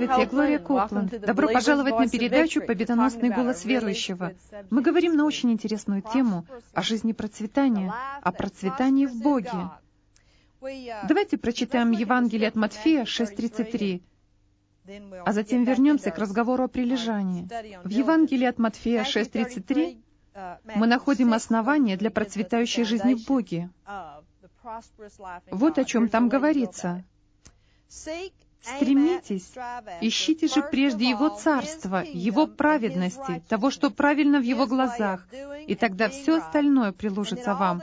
Здравствуйте, я Глория Копланд. Добро пожаловать на передачу «Победоносный голос верующего». Мы говорим на очень интересную тему о жизни процветания, о процветании в Боге. Давайте прочитаем Евангелие от Матфея 6:33, а затем вернемся к разговору о прилежании. В Евангелии от Матфея 6:33 мы находим основание для процветающей жизни в Боге. Вот о чем там говорится. «Стремитесь, ищите же прежде Его Царства, Его праведности, того, что правильно в Его глазах, и тогда все остальное приложится вам».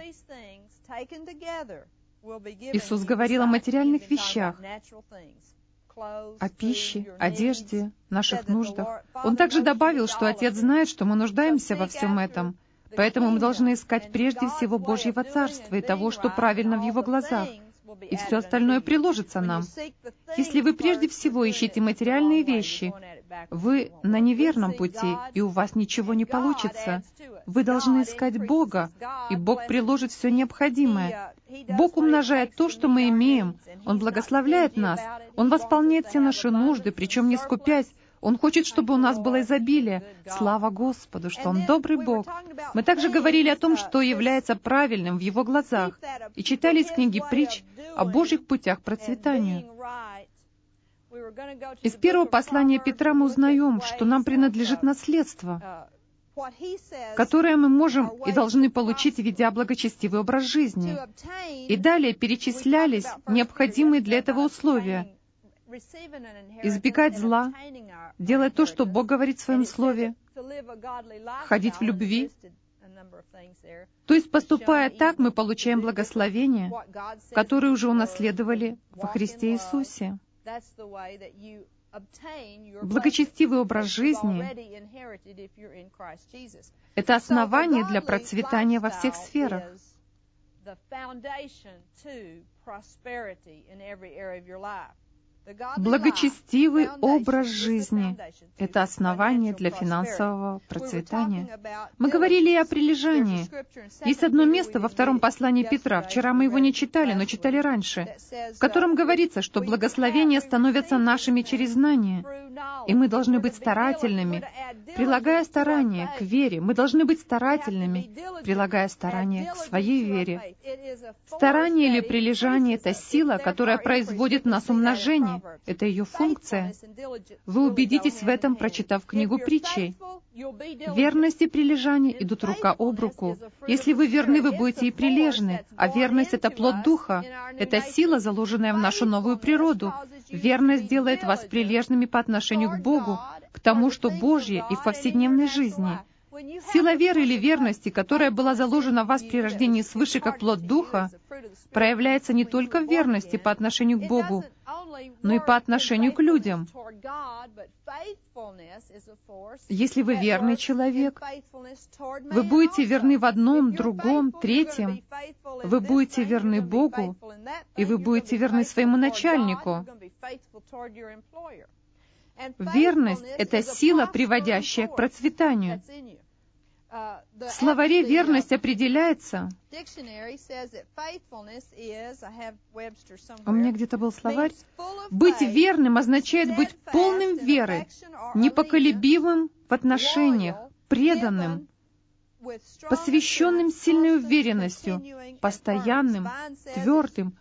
Иисус говорил о материальных вещах, о пище, одежде, наших нуждах. Он также добавил, что Отец знает, что мы нуждаемся во всем этом, поэтому мы должны искать прежде всего Божьего Царства и того, что правильно в Его глазах, и все остальное приложится нам. Если вы прежде всего ищете материальные вещи, вы на неверном пути, и у вас ничего не получится. Вы должны искать Бога, и Бог приложит все необходимое. Бог умножает то, что мы имеем. Он благословляет нас. Он восполняет все наши нужды, причем не скупясь. Он хочет, чтобы у нас было изобилие. Слава Господу, что Он добрый Бог. Мы также говорили о том, что является правильным в Его глазах, и читали из книги притч о Божьих путях процветанию. Из первого послания Петра мы узнаем, что нам принадлежит наследство, которое мы можем и должны получить, ведя благочестивый образ жизни. И далее перечислялись необходимые для этого условия: избегать зла, делать то, что Бог говорит в Своем Слове, ходить в любви. То есть, поступая так, мы получаем благословение, которое уже унаследовали во Христе Иисусе. Благочестивый образ жизни — это основание для процветания во всех сферах. Благочестивый образ жизни — это основание для финансового процветания. Мы говорили и о прилежании. Есть одно место во втором послании Петра, вчера мы его не читали, но читали раньше, в котором говорится, что благословения становятся нашими через знание, и мы должны быть старательными, прилагая старания к вере. Мы должны быть старательными, прилагая старания к своей вере. Старание или прилежание — это сила, которая производит в нас умножение. Это ее функция. Вы убедитесь в этом, прочитав книгу притчей. Верность и прилежание идут рука об руку. Если вы верны, вы будете и прилежны. А верность — это плод Духа. Это сила, заложенная в нашу новую природу. Верность делает вас прилежными по отношению к Богу, к тому, что Божье, и в повседневной жизни. Сила веры или верности, которая была заложена в вас при рождении свыше как плод Духа, проявляется не только в верности по отношению к Богу, но и по отношению к людям. Если вы верный человек, вы будете верны в одном, другом, третьем. Вы будете верны Богу, и вы будете верны своему начальнику. Верность — это сила, приводящая к процветанию. В словаре верность определяется... У меня где-то был словарь. Быть верным означает быть полным веры, непоколебимым в отношениях, преданным, посвященным сильной уверенностью, постоянным, твердым.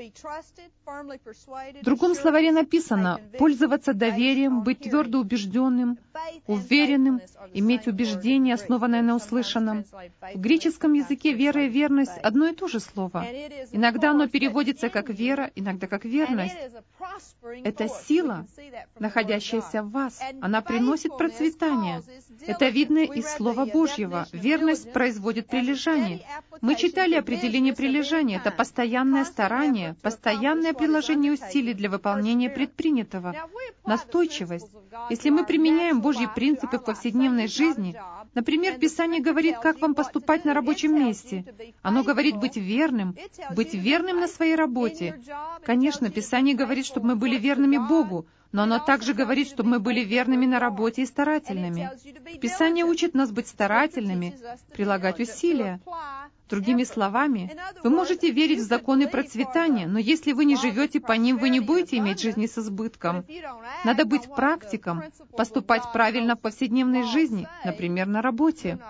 В другом словаре написано «пользоваться доверием, быть твердо убежденным, уверенным, иметь убеждение, основанное на услышанном». В греческом языке вера и верность — одно и то же слово. Иногда оно переводится как вера, иногда как верность. Это сила, находящаяся в вас. Она приносит процветание. Это видно из Слова Божьего. Верность производит прилежание. Мы читали определение прилежания. Это постоянное старание, постоянное приложение усилий для выполнения предпринятого, настойчивость. Если мы применяем Божьи принципы в повседневной жизни, например, Писание говорит, как вам поступать на рабочем месте. Оно говорит быть верным на своей работе. Конечно, Писание говорит, чтобы мы были верными Богу, но оно также говорит, чтобы мы были верными на работе и старательными. Писание учит нас быть старательными, прилагать усилия. Другими словами, вы можете верить в законы процветания, но если вы не живете по ним, вы не будете иметь жизни с избытком. Надо быть практиком, поступать правильно в повседневной жизни, например, на работе.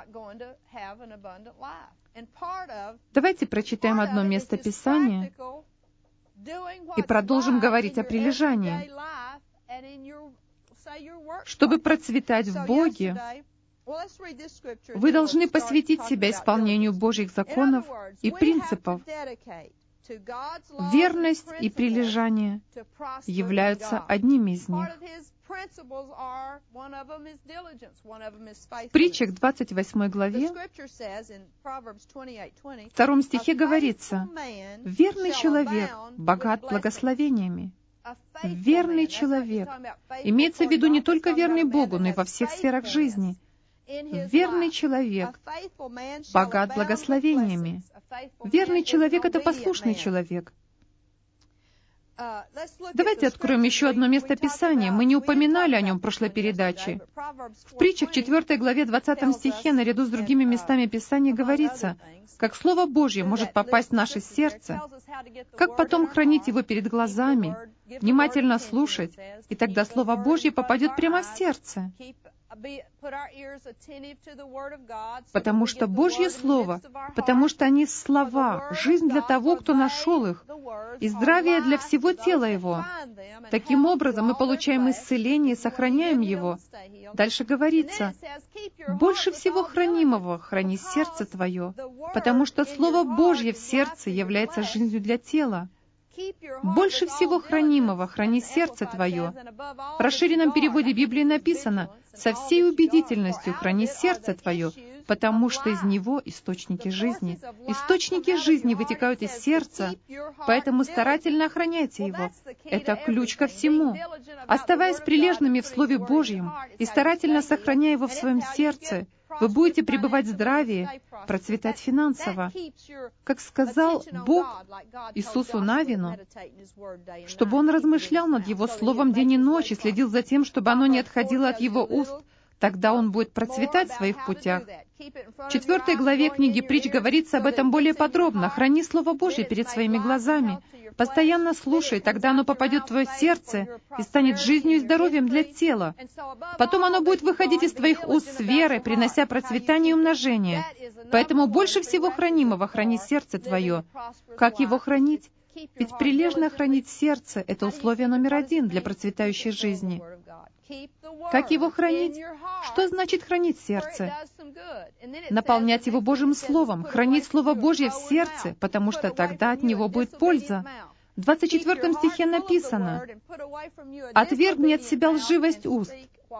Давайте прочитаем одно место Писания и продолжим говорить о прилежании. Чтобы процветать в Боге, вы должны посвятить себя исполнению Божьих законов и принципов. Верность и прилежание являются одними из них. В притчах 28 главе, в 2 стихе говорится: «Верный человек богат благословениями». Верный человек. Имеется в виду не только верный Богу, но и во всех сферах жизни. Верный человек богат благословениями. Верный человек — это послушный человек. Давайте откроем еще одно место Писания. Мы не упоминали о нем в прошлой передаче. В притчах 4 главе 20 стихе, наряду с другими местами Писания, говорится, как Слово Божье может попасть в наше сердце, как потом хранить его перед глазами, внимательно слушать, и тогда Слово Божье попадет прямо в сердце. Потому что Божье Слово, потому что они слова, жизнь для того, кто нашел их, и здравие для всего тела его. Таким образом, мы получаем исцеление и сохраняем его. Дальше говорится: «Больше всего хранимого храни сердце твое, потому что Слово Божье в сердце является жизнью для тела». Больше всего хранимого храни сердце твое. В расширенном переводе Библии написано: «Со всей убедительностью храни сердце твое, потому что из него источники жизни». Источники жизни вытекают из сердца, поэтому старательно охраняйте его. Это ключ ко всему. Оставаясь прилежными в Слове Божьем и старательно сохраняя его в своем сердце, вы будете пребывать в здравии, процветать финансово. Как сказал Бог Иисусу Навину, чтобы он размышлял над Его Словом день и ночь и следил за тем, чтобы оно не отходило от Его уст, тогда он будет процветать в своих путях. В 4 главе книги Притч говорится об этом более подробно. Храни Слово Божье перед своими глазами. Постоянно слушай, тогда оно попадет в твое сердце и станет жизнью и здоровьем для тела. Потом оно будет выходить из твоих уст с верой, принося процветание и умножение. Поэтому больше всего хранимого храни сердце твое. Как его хранить? Ведь прилежно хранить сердце — это условие номер 1 для процветающей жизни. Как его хранить? Что значит хранить сердце? Наполнять его Божьим Словом, хранить Слово Божье в сердце, потому что тогда от него будет польза. В 24 стихе написано: «Отвергни от себя лживость уст,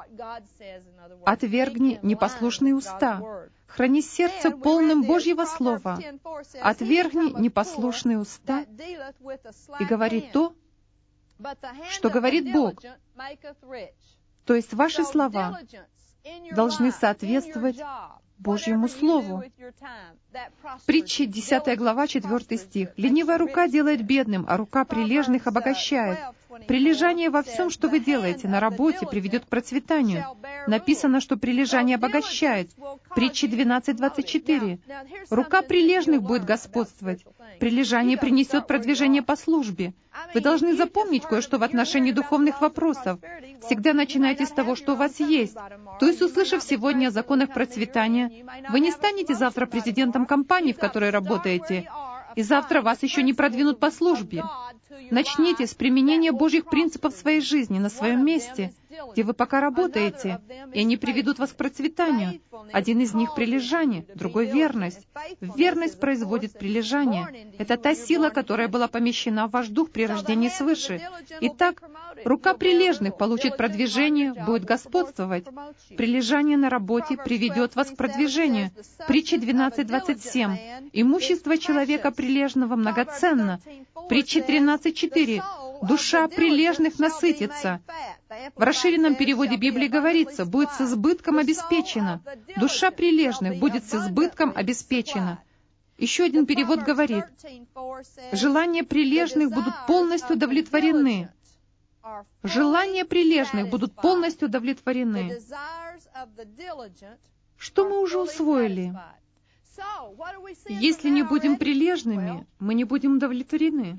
отвергни непослушные уста, храни сердце полным Божьего Слова, отвергни непослушные уста и говори то, что говорит Бог». То есть ваши слова должны соответствовать Божьему Слову. Притчи 10 глава, 4 стих. «Ленивая рука делает бедным, а рука прилежных обогащает». Прилежание во всем, что вы делаете на работе, приведет к процветанию. Написано, что прилежание обогащает. Притчи 12:24. «Рука прилежных будет господствовать». Прилежание принесет продвижение по службе. Вы должны запомнить кое-что в отношении духовных вопросов. Всегда начинайте с того, что у вас есть. То есть, услышав сегодня о законах процветания, вы не станете завтра президентом компании, в которой работаете, и завтра вас еще не продвинут по службе. Начните с применения Божьих принципов в своей жизни, на своем месте, где вы пока работаете, и они приведут вас к процветанию. Один из них — прилежание, другой — верность. Верность производит прилежание. Это та сила, которая была помещена в ваш дух при рождении свыше. Итак, рука прилежных получит продвижение, будет господствовать. Прилежание на работе приведет вас к продвижению. Притчи 12:27. «Имущество человека прилежного многоценно». Притчи 13:4. «Душа прилежных насытится». В расширенном переводе Библии говорится: «Будет с избытком обеспечена». Душа прилежных будет с избытком обеспечена. Еще один перевод говорит: «Желания прилежных будут полностью удовлетворены». Желания прилежных будут полностью удовлетворены. Что мы уже усвоили? Если не будем прилежными, мы не будем удовлетворены.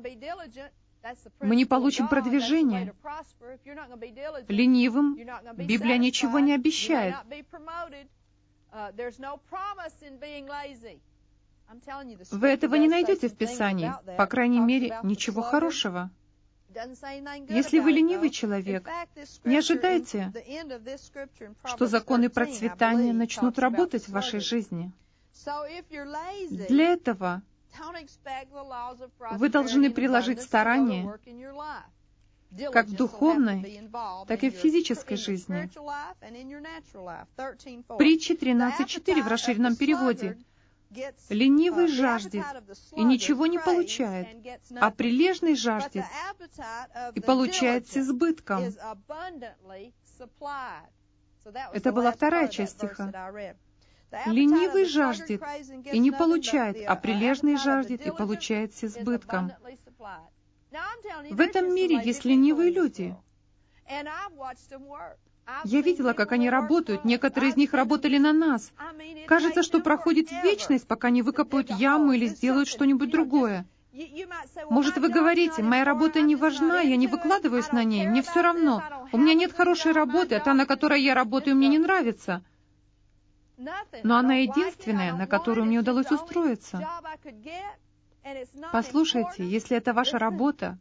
Мы не получим продвижения. Ленивым Библия ничего не обещает. Вы этого не найдете в Писании, по крайней мере, ничего хорошего. Если вы ленивый человек, не ожидайте, что законы процветания начнут работать в вашей жизни. Для этого вы должны приложить старания как в духовной, так и в физической жизни. Притчи 13:4 в расширенном переводе. «Ленивый жаждет и ничего не получает, а прилежный жаждет и получает с избытком». Это была вторая часть стиха. «Ленивый жаждет и не получает, а прилежный жаждет и получает с избытком». В этом мире есть ленивые люди. Я видела, как они работают. Некоторые из них работали на нас. Кажется, что проходит вечность, пока не выкопают яму или сделают что-нибудь другое. Может, вы говорите, моя работа не важна, я не выкладываюсь на ней, мне все равно. У меня нет хорошей работы, а та, на которой я работаю, мне не нравится. Но она единственная, на которую мне удалось устроиться. Послушайте, если это ваша работа,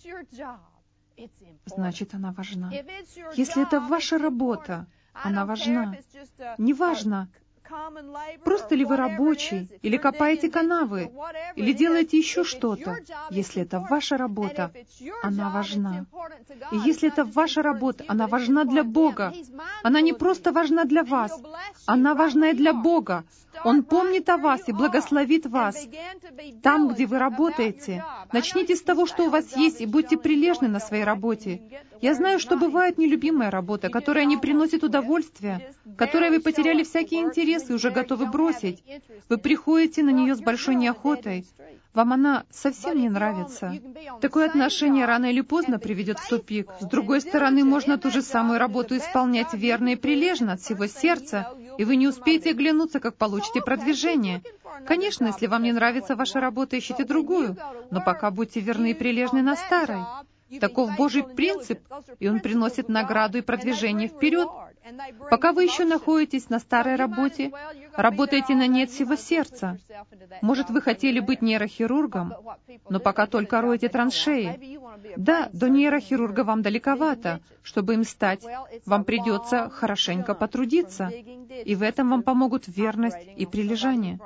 значит, она важна. Если это ваша работа, она важна. Неважно, просто ли вы рабочий, или копаете канавы, или делаете еще что-то. Если это ваша работа, она важна. И если это ваша работа, она важна для Бога. Она не просто важна для вас, она важна и для Бога. Он помнит о вас и благословит вас. Там, где вы работаете, начните с того, что у вас есть, и будьте прилежны на своей работе. Я знаю, что бывает нелюбимая работа, которая не приносит удовольствия, в которой вы потеряли всякие интересы и уже готовы бросить. Вы приходите на нее с большой неохотой. Вам она совсем не нравится. Такое отношение рано или поздно приведет в тупик. С другой стороны, можно ту же самую работу исполнять верно и прилежно от всего сердца, и вы не успеете оглянуться, как получите продвижение. Конечно, если вам не нравится ваша работа, ищите другую, но пока будьте верны и прилежны на старой. Таков Божий принцип, и Он приносит награду и продвижение вперед. Пока вы еще находитесь на старой работе, работаете на ней от всего сердца. Может, вы хотели быть нейрохирургом, но пока только роете траншеи. Да, до нейрохирурга вам далековато. Чтобы им стать, вам придется хорошенько потрудиться. И в этом вам помогут верность и прилежание.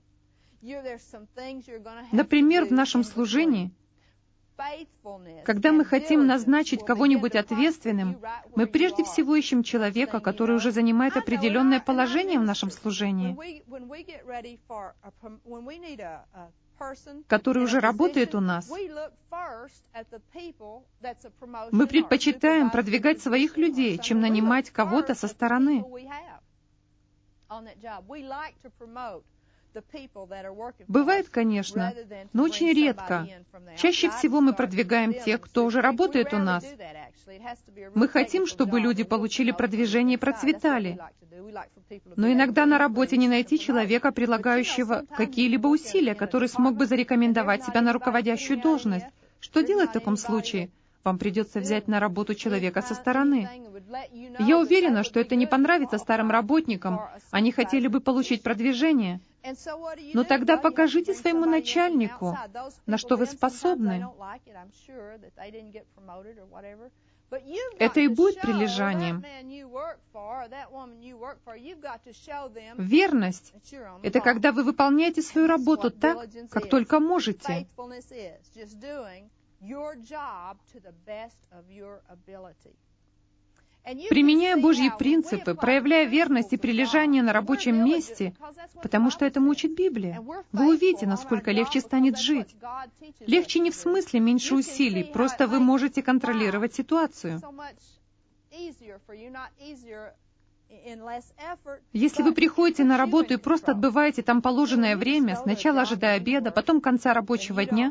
Например, в нашем служении, когда мы хотим назначить кого-нибудь ответственным, мы прежде всего ищем человека, который уже занимает определенное положение в нашем служении, который уже работает у нас. Мы предпочитаем продвигать своих людей, чем нанимать кого-то со стороны. Бывает, конечно, но очень редко. Чаще всего мы продвигаем тех, кто уже работает у нас. Мы хотим, чтобы люди получили продвижение и процветали. Но иногда на работе не найти человека, прилагающего какие-либо усилия, который смог бы зарекомендовать себя на руководящую должность. Что делать в таком случае? Вам придется взять на работу человека со стороны. Я уверена, что это не понравится старым работникам. Они хотели бы получить продвижение. Но тогда покажите своему начальнику, на что вы способны. Это и будет прилежанием. Верность — это когда вы выполняете свою работу так, как только можете. Применяя Божьи принципы, проявляя верность и прилежание на рабочем месте, потому что этому учит Библия, вы увидите, насколько легче станет жить. Легче не в смысле меньше усилий, просто вы можете контролировать ситуацию. Если вы приходите на работу и просто отбываете там положенное время, сначала ожидая обеда, потом конца рабочего дня,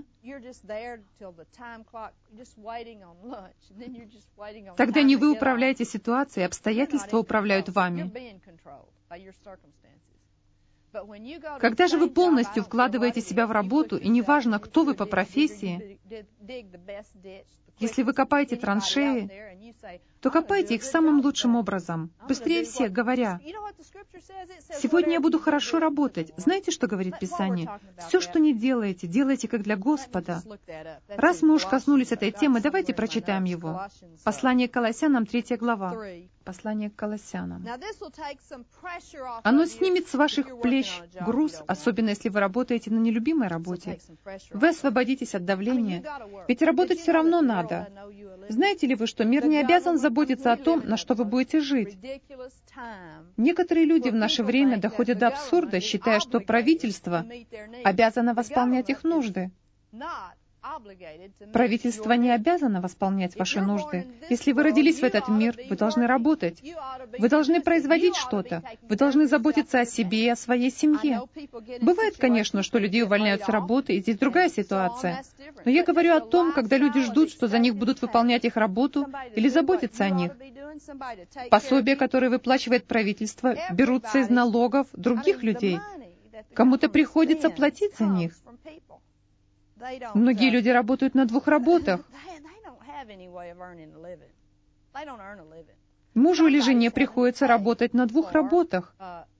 тогда не вы управляете ситуацией, обстоятельства управляют вами. Когда же вы полностью вкладываете себя в работу, и неважно, кто вы по профессии, если вы копаете траншеи, то копайте их самым лучшим образом, быстрее всех, говоря: «Сегодня я буду хорошо работать». Знаете, что говорит Писание? Все, что не делаете, делайте как для Господа. Раз мы уж коснулись этой темы, давайте прочитаем его. Послание к Колоссянам, 3 глава. Послание к Колоссянам. Оно снимет с ваших плеч груз, особенно если вы работаете на нелюбимой работе. Вы освободитесь от давления, ведь работать все равно надо. Знаете ли вы, что мир не обязан заботиться о том, на что вы будете жить? Некоторые люди в наше время доходят до абсурда, считая, что правительство обязано восполнять их нужды. Правительство не обязано восполнять ваши нужды. Если вы родились в этот мир, вы должны работать. Вы должны производить что-то. Вы должны заботиться о себе и о своей семье. Бывает, конечно, что людей увольняют с работы, и здесь другая ситуация. Но я говорю о том, когда люди ждут, что за них будут выполнять их работу или заботиться о них. Пособия, которые выплачивает правительство, берутся из налогов других людей. Кому-то приходится платить за них. Многие люди работают на 2 работах. Мужу или жене приходится работать на 2 работах,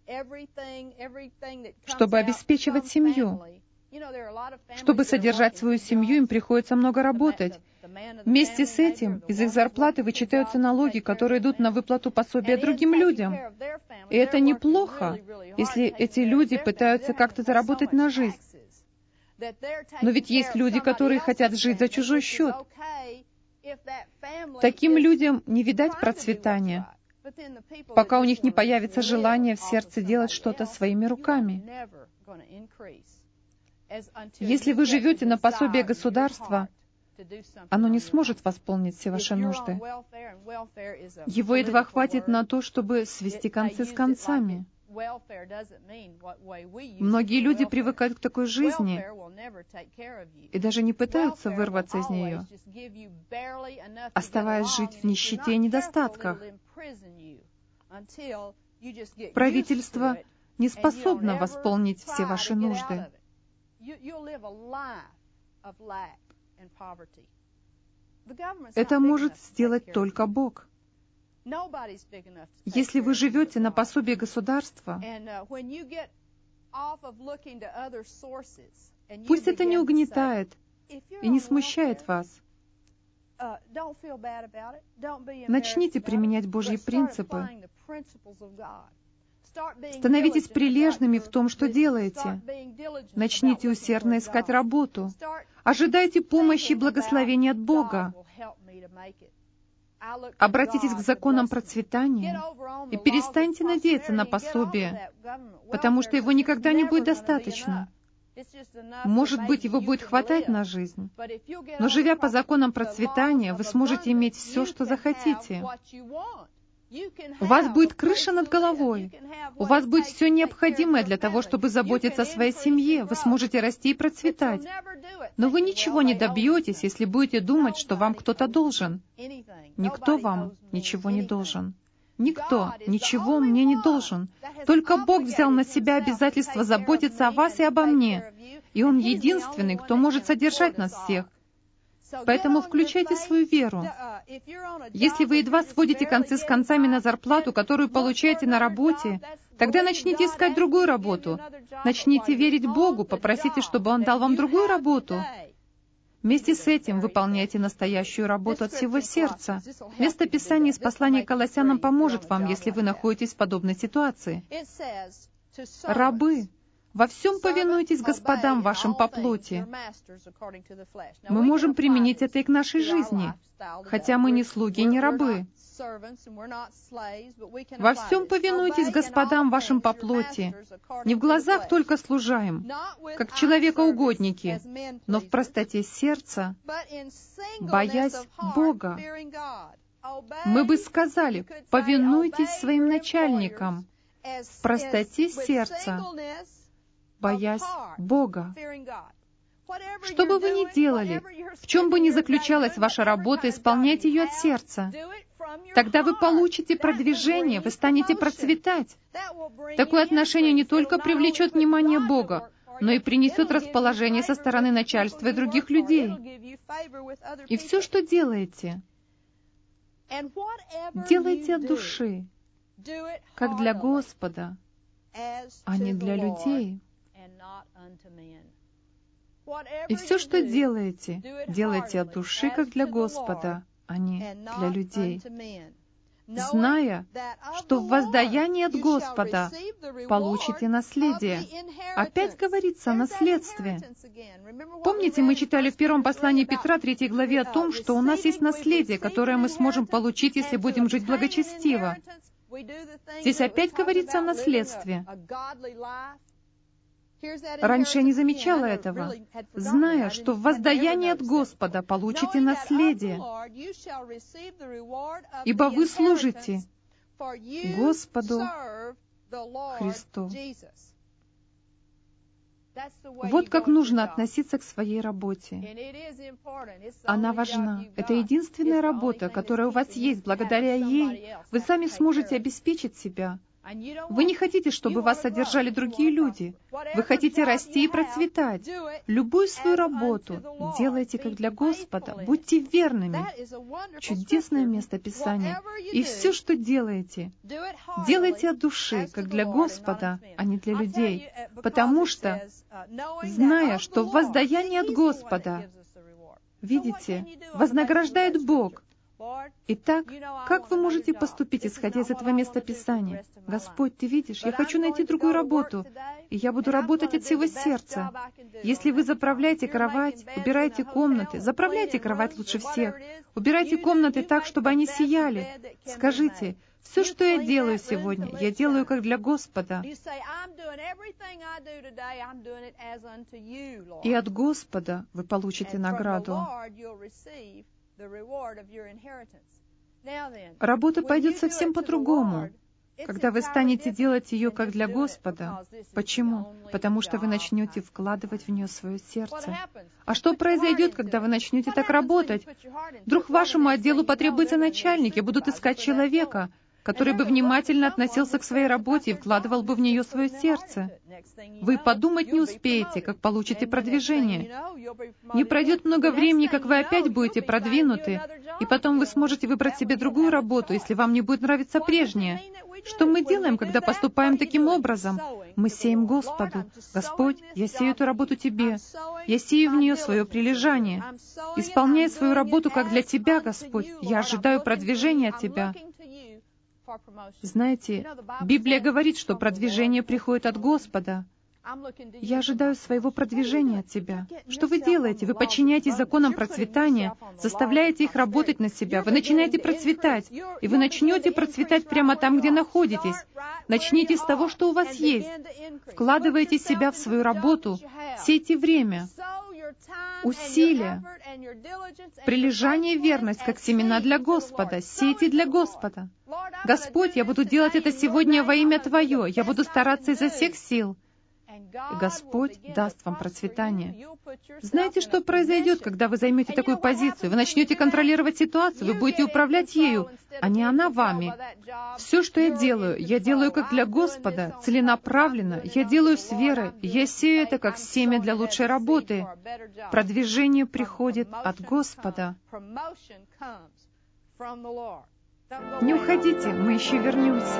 чтобы обеспечивать семью. Чтобы содержать свою семью, им приходится много работать. Вместе с этим из их зарплаты вычитаются налоги, которые идут на выплату пособия другим людям. И это неплохо, если эти люди пытаются как-то заработать на жизнь. Но ведь есть люди, которые хотят жить за чужой счет. Таким людям не видать процветания, пока у них не появится желание в сердце делать что-то своими руками. Если вы живете на пособие государства, оно не сможет восполнить все ваши нужды. Его едва хватит на то, чтобы свести концы с концами. Многие люди привыкают к такой жизни и даже не пытаются вырваться из нее, оставаясь жить в нищете и недостатках. Правительство не способно восполнить все ваши нужды. Это может сделать только Бог. Если вы живете на пособие государства, пусть это не угнетает и не смущает вас. Начните применять Божьи принципы. Становитесь прилежными в том, что делаете. Начните усердно искать работу. Ожидайте помощи и благословения от Бога. Обратитесь к законам процветания и перестаньте надеяться на пособие, потому что его никогда не будет достаточно. Может быть, его будет хватать на жизнь, но живя по законам процветания, вы сможете иметь все, что захотите. У вас будет крыша над головой. У вас будет все необходимое для того, чтобы заботиться о своей семье. Вы сможете расти и процветать. Но вы ничего не добьетесь, если будете думать, что вам кто-то должен. Никто вам ничего не должен. Никто ничего мне не должен. Только Бог взял на себя обязательство заботиться о вас и обо мне. И Он единственный, кто может содержать нас всех. Поэтому включайте свою веру. Если вы едва сводите концы с концами на зарплату, которую получаете на работе, тогда начните искать другую работу. Начните верить Богу, попросите, чтобы Он дал вам другую работу. Вместе с этим выполняйте настоящую работу от всего сердца. Место Писания из послания к Колоссянам поможет вам, если вы находитесь в подобной ситуации. Рабы, во всем повинуйтесь господам вашим по плоти. Мы можем применить это и к нашей жизни, хотя мы не слуги и не рабы. Во всем повинуйтесь господам вашим по плоти, не в глазах только служаем, как человекоугодники, но в простоте сердца, боясь Бога. Мы бы сказали, повинуйтесь своим начальникам, в простоте сердца, боясь Бога. Что бы вы ни делали, в чем бы ни заключалась ваша работа, исполняйте ее от сердца. Тогда вы получите продвижение, вы станете процветать. Такое отношение не только привлечет внимание Бога, но и принесет расположение со стороны начальства и других людей. И все, что делаете, делайте от души, как для Господа, а не для людей. И все, что делаете, делайте от души, как для Господа, а не для людей, зная, что в воздаянии от Господа получите наследие. Опять говорится о наследстве. Помните, мы читали в первом послании Петра, 3 главе, о том, что у нас есть наследие, которое мы сможем получить, если будем жить благочестиво. Здесь опять говорится о наследстве. Раньше я не замечала этого, зная, что в воздаянии от Господа получите наследие, ибо вы служите Господу Христу. Вот как нужно относиться к своей работе. Она важна. Это единственная работа, которая у вас есть. Благодаря ей вы сами сможете обеспечить себя. Вы не хотите, чтобы вас содержали другие люди. Вы хотите расти и процветать. Любую свою работу делайте как для Господа. Будьте верными. Чудесное место Писания. И все, что делаете, делайте от души, как для Господа, а не для людей. Потому что, зная, что в воздаянии от Господа, видите, вознаграждает Бог. Итак, как вы можете поступить, исходя из этого места Писания? Господь, Ты видишь, я хочу найти другую работу, и я буду работать от всего сердца. Если вы заправляете кровать, убираете комнаты, заправляйте кровать лучше всех, убирайте комнаты так, чтобы они сияли. Скажите, все, что я делаю сегодня, я делаю как для Господа. И от Господа вы получите награду. Работа пойдет совсем по-другому, когда вы станете делать ее как для Господа. Почему? Потому что вы начнете вкладывать в нее свое сердце. А что произойдет, когда вы начнете так работать? Вдруг вашему отделу потребуется начальник, и будут искать человека, который бы внимательно относился к своей работе и вкладывал бы в нее свое сердце. Вы подумать не успеете, как получите продвижение. Не пройдет много времени, как вы опять будете продвинуты, и потом вы сможете выбрать себе другую работу, если вам не будет нравиться прежняя. Что мы делаем, когда поступаем таким образом? Мы сеем Господу. Господь, я сею эту работу Тебе. Я сею в нее свое прилежание. Исполняя свою работу как для Тебя, Господь, я ожидаю продвижения от Тебя. Знаете, Библия говорит, что продвижение приходит от Господа. Я ожидаю своего продвижения от Тебя. Что вы делаете? Вы подчиняетесь законам процветания, заставляете их работать на себя. Вы начинаете процветать, и вы начнете процветать прямо там, где находитесь. Начните с того, что у вас есть. Вкладывайте себя в свою работу, сейте время, усилия, прилежание и верность, как семена для Господа. Сейте для Господа. Господь, я буду делать это сегодня во имя Твое. Я буду стараться изо всех сил. И Господь даст вам процветание. Знаете, что произойдет, когда вы займете такую позицию? Вы начнете контролировать ситуацию, вы будете управлять ею, а не она вами. Все, что я делаю как для Господа, целенаправленно, я делаю с верой, я сею это как семя для лучшей работы. Продвижение приходит от Господа. Не уходите, мы еще вернемся.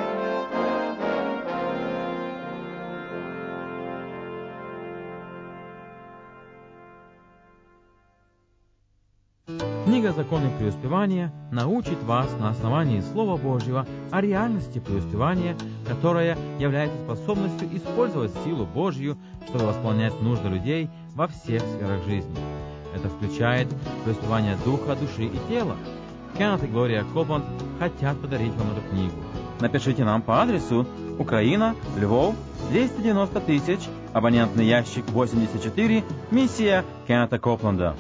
Книга «Законы преуспевания» научит вас на основании Слова Божьего о реальности преуспевания, которая является способностью использовать силу Божью, чтобы восполнять нужды людей во всех сферах жизни. Это включает преуспевание духа, души и тела. Кеннет и Глория Копланд хотят подарить вам эту книгу. Напишите нам по адресу Украина, Львов, 290 000, абонентный ящик 84, миссия Кеннета Копланда.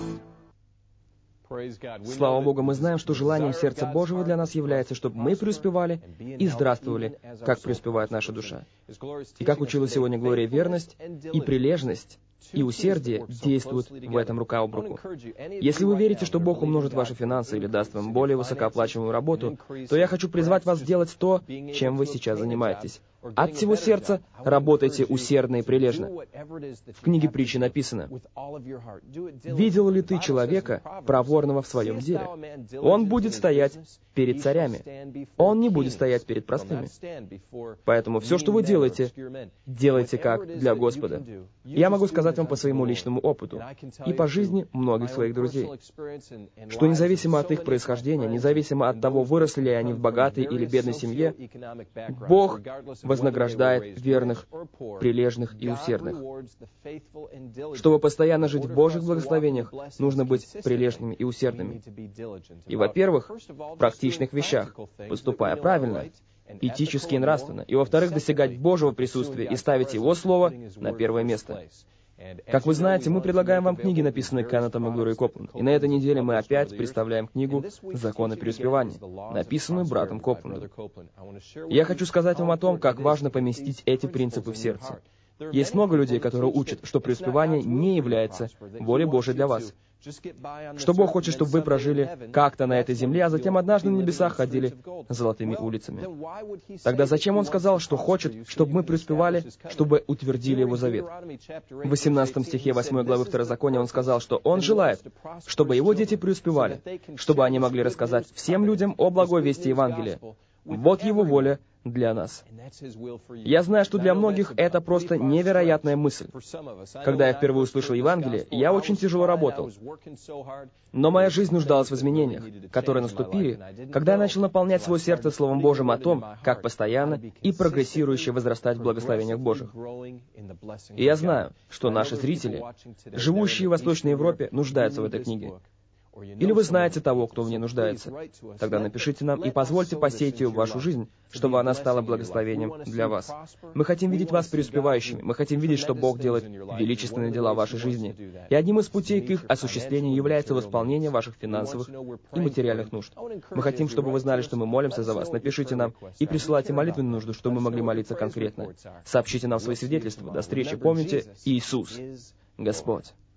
Слава Богу, мы знаем, что желанием сердца Божьего для нас является, чтобы мы преуспевали и здравствовали, как преуспевает наша душа. И как учила сегодня Глория, верность и прилежность и усердие действуют в этом рука об руку. Если вы верите, что Бог умножит ваши финансы или даст вам более высокооплачиваемую работу, то я хочу призвать вас сделать то, чем вы сейчас занимаетесь. От всего сердца работайте усердно и прилежно. В книге притчи написано: «Видел ли ты человека, проворного в своем деле? Он будет стоять перед царями. Он не будет стоять перед простыми». Поэтому все, что вы делаете, делайте как для Господа. Я могу сказать вам по своему личному опыту и по жизни многих своих друзей, что независимо от их происхождения, независимо от того, выросли ли они в богатой или бедной семье, Бог вознаграждает верных, прилежных и усердных. Чтобы постоянно жить в Божьих благословениях, нужно быть прилежными и усердными. И, во-первых, в практичных вещах, поступая правильно, этически и нравственно. И, во-вторых, достигать Божьего присутствия и ставить Его Слово на первое место. Как вы знаете, мы предлагаем вам книги, написанные Кеннетом и Глорией Копланд. И на этой неделе мы опять представляем книгу «Законы преуспевания», написанную братом Копландом. Я хочу сказать вам о том, как важно поместить эти принципы в сердце. Есть много людей, которые учат, что преуспевание не является волей Божией для вас. Что Бог хочет, чтобы вы прожили как-то на этой земле, а затем однажды на небесах ходили золотыми улицами. Тогда зачем Он сказал, что хочет, чтобы мы преуспевали, чтобы утвердили Его завет? В 18 стихе 8 главы Второзакония Он сказал, что Он желает, чтобы Его дети преуспевали, чтобы они могли рассказать всем людям о благой вести Евангелия. Вот Его воля для нас. Я знаю, что для многих это просто невероятная мысль. Когда я впервые услышал Евангелие, я очень тяжело работал. Но моя жизнь нуждалась в изменениях, которые наступили, когда я начал наполнять свое сердце Словом Божьим о том, как постоянно и прогрессирующе возрастать в благословениях Божьих. И я знаю, что наши зрители, живущие в Восточной Европе, нуждаются в этой книге. Или вы знаете того, кто в ней нуждается. Тогда напишите нам и позвольте посеять ее в вашу жизнь, чтобы она стала благословением для вас. Мы хотим видеть вас преуспевающими. Мы хотим видеть, что Бог делает величественные дела в вашей жизни. И одним из путей к их осуществлению является восполнение ваших финансовых и материальных нужд. Мы хотим, чтобы вы знали, что мы молимся за вас. Напишите нам и присылайте молитвенную нужду, чтобы мы могли молиться конкретно. Сообщите нам свои свидетельства. До встречи. Помните, Иисус Господь.